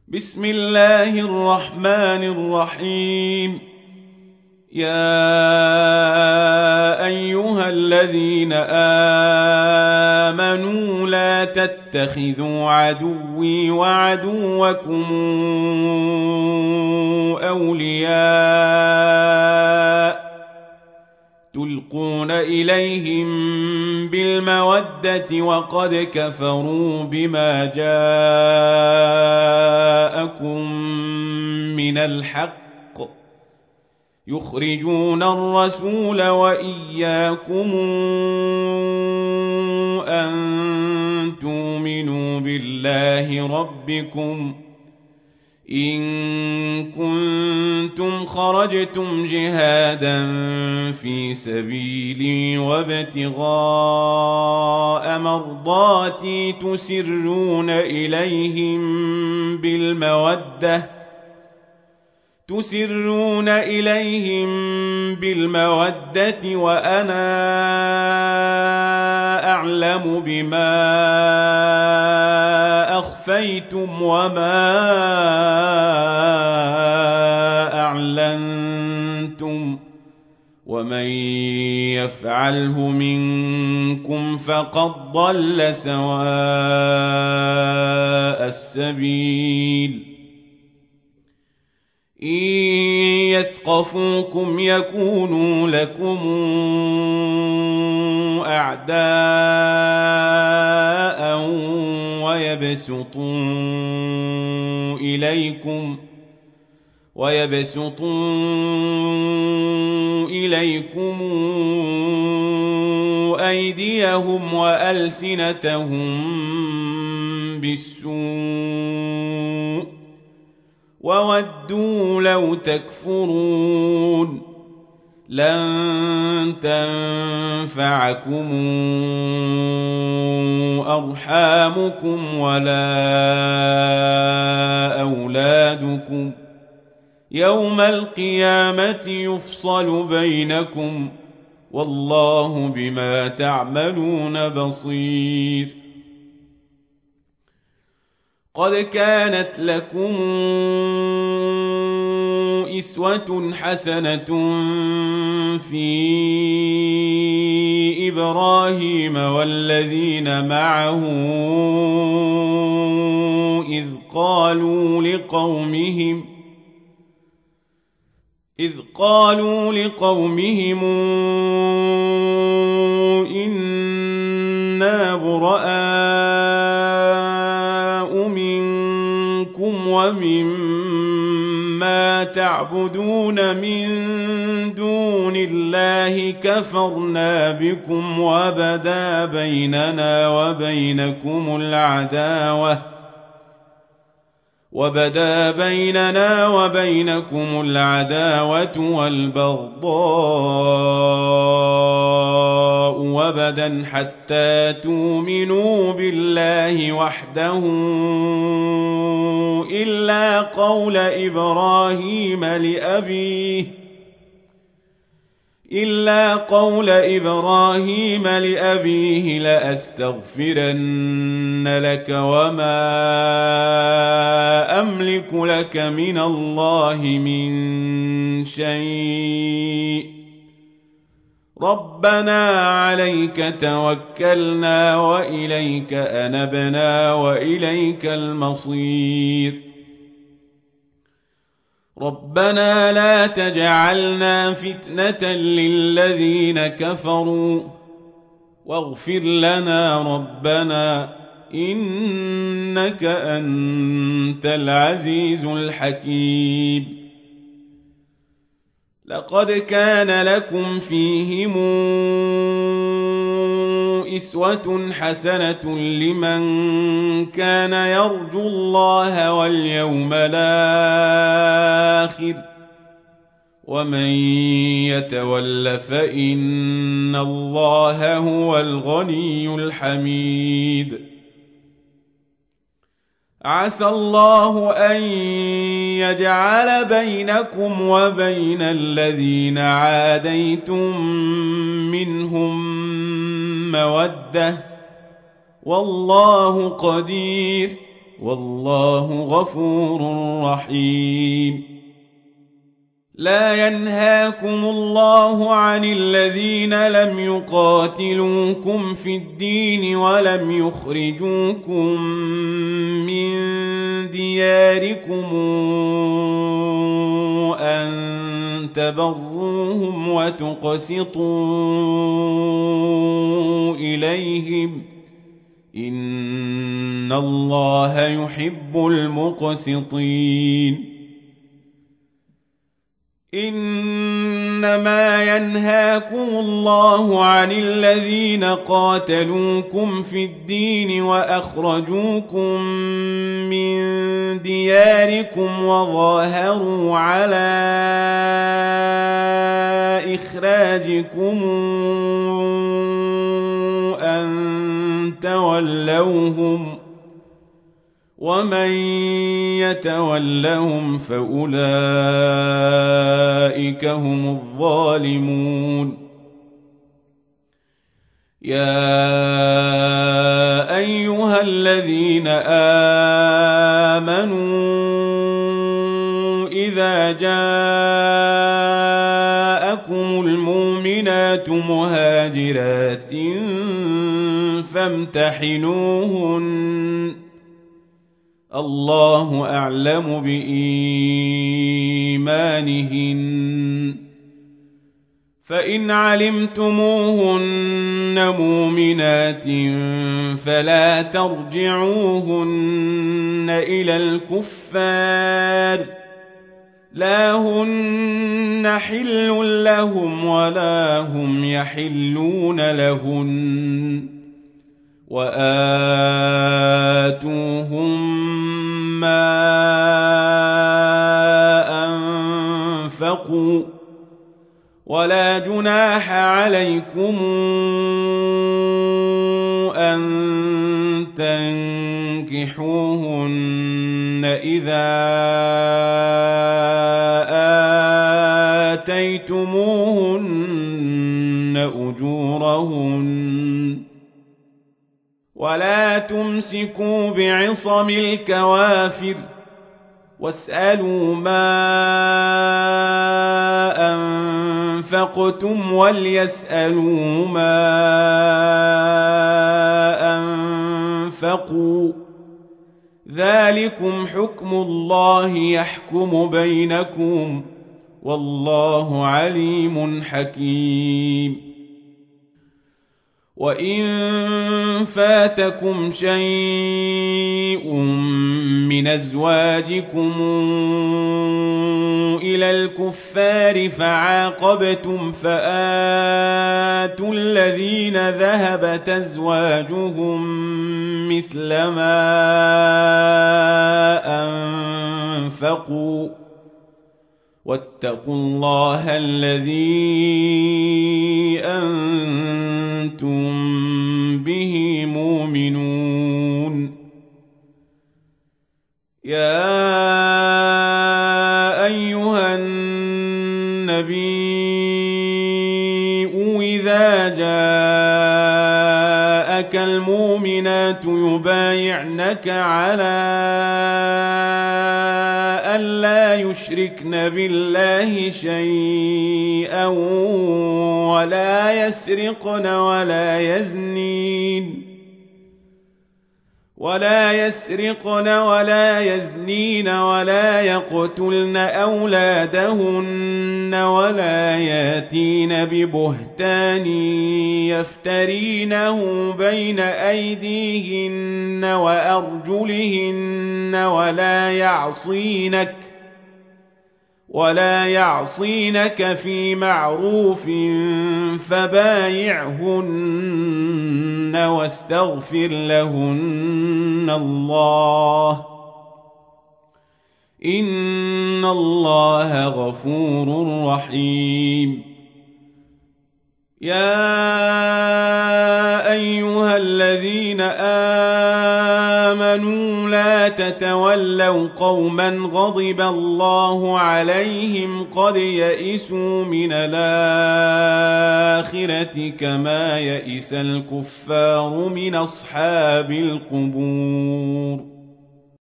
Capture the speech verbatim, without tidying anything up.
بسم الله الرحمن الرحيم. يا أيها الذين آمنوا لا تتخذوا عدوي وعدوكم أولياء تلقون إليهم بالمودة وقد كفروا بما جاءكم من الحق يخرجون الرسول وإياكم أن تؤمنوا بالله ربكم إن كنتم خرجتم جهادا في سبيلي وابتغاء مرضاتي تسرون إليهم بالمودة تسرون إليهم بالمودة وأنا أعلم بما أخفيتم وما أعلنتم ومن يفعله منكم فقد ضل سواء السبيل. إن يثقفوكم يكونوا لكم أعداء ويبسطوا إليكم ويبسطوا إليكم أيديهم وألسنتهم بالسوء وودوا لو تكفرون. لن تنفعكم أرحامكم ولا أولادكم يوم القيامة يفصل بينكم والله بما تعملون بصير. قد كانت لكم أسوة حسنة في إبراهيم والذين معه إذ قالوا لقومهم إذ قالوا لقومهم إنا براء منكم ومما تعبدون من دون الله كفرنا بكم وبدا بيننا وبينكم العداوة وبدا بيننا وبينكم العداوة والبغضاء وبدا حتى تؤمنوا بالله وحده إلا قول إبراهيم لأبيه إلا قول إبراهيم لأبيه لأستغفرن لك وما أملك لك من الله من شيء ربنا عليك توكلنا وإليك أنبنا وإليك المصير. ربنا لا تجعلنا فتنة للذين كفروا واغفر لنا ربنا إنك أنت العزيز الحكيم. لقد كان لكم فيهم أسوة حسنة لمن كان يرجو الله واليوم الآخر ومن يتول فإن الله هو الغني الحميد. عسى الله أن يجعل بينكم وبين الذين عاديتم منهم مودة والله قدير والله غفور رحيم. لا ينهاكم الله عن الذين لم يقاتلوكم في الدين ولم يخرجوكم من دياركم أن تبروهم وتقسطوا إليهم إن الله يحب المقسطين. إنما ينهاكم الله عن الذين قاتلوكم في الدين وأخرجوكم من دياركم وظاهروا على إخراجكم أن تولوهم ومن يتولهم فأولئك هم الظالمون. يا أيها الذين آمنوا إذا جاءكم المؤمنات مهاجرات فامتحنوهن الله أعلم بإيمانهن فإن علمتموهن مؤمنات فلا ترجعوهن إلى الكفار لا هن حل لهم ولا هم يحلون لهن وآتوهم ما أنفقوا ولا جناح عليكم أن تنكحوهن إذا آتيتموهن أجورهن ولا تمسكوا بعصم الكوافر واسألوا ما أنفقتم وليسألوا ما أنفقوا ذلكم حكم الله يحكم بينكم والله عليم حكيم. وإن فاتكم شيء من أزواجكم إلى الكفار فعاقبتم فآتوا الذين ذهبت أزواجهم مثل ما أنفقوا واتقوا الله الذي أنتم به مؤمنون. يا أيها النبي إذا جاءك المؤمنات يبايعنك على ألا يشركن بالله شيئا ولا يسرقن ولا يزنين ولا يسرقن ولا يزنين ولا يقتلن أولادهن ولا ياتين ببهتان يفترينه بين أيديهن وأرجلهن ولا يعصينك ولا يعصينك في معروف فبايعهن واستغفر لهن الله إن الله غفور رحيم. يا أيها الذين آمنوا لا تتولوا قوما غضب الله عليهم قد يئسوا من الآخرة كما يئس الكفار من أصحاب القبور.